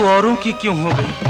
औरों की क्यों हो गई?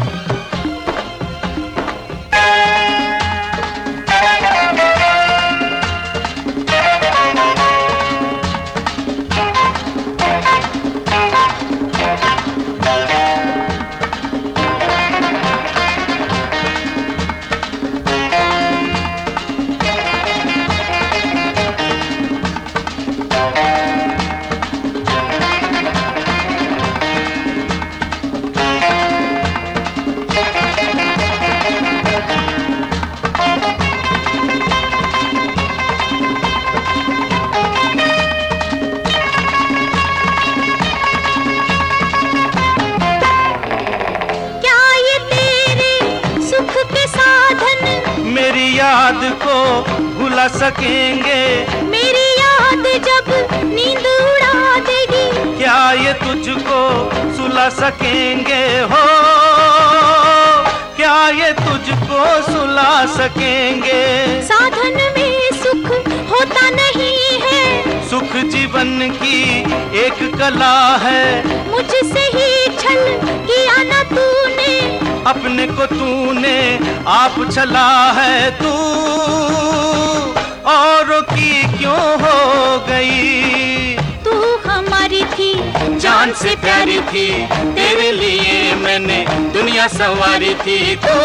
याद को भुला सकेंगे? मेरी याद जब नींद उड़ा देगी, क्या ये तुझको सुला सकेंगे? हो क्या ये तुझको सुला सकेंगे? साधन में सुख होता नहीं है, सुख जीवन की एक कला है। मुझसे ही छल किया ना तूने, अपने को तूने आप छला है। तू औरों की क्यों हो गई? तू हमारी थी, जान से प्यारी थी, तेरे लिए मैंने दुनिया संवारी थी। तू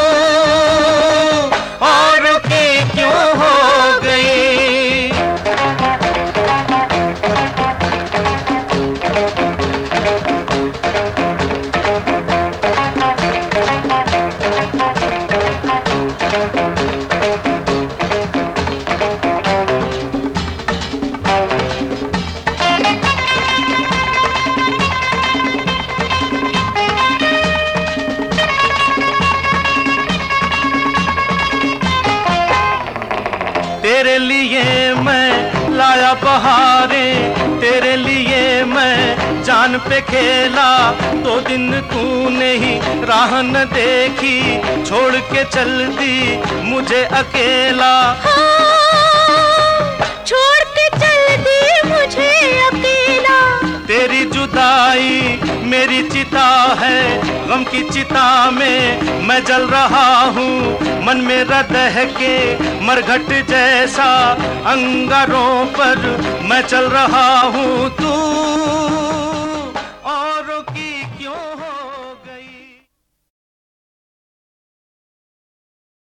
औरों की क्यों हो गई? तेरे लिए मैं लाया बहारें, तेरे लिए मैं जान पे खेला। तो दिन तूने ही राह न देखी, छोड़ के चल दी मुझे अकेला। छोड़ के चल दी मुझे अकेला। तेरी जुदाई मेरी चिता है, गम की चिता में मैं जल रहा हूँ। मन मेरा दह के मरघट जैसा अंगारों पर मैं चल रहा हूँ। तू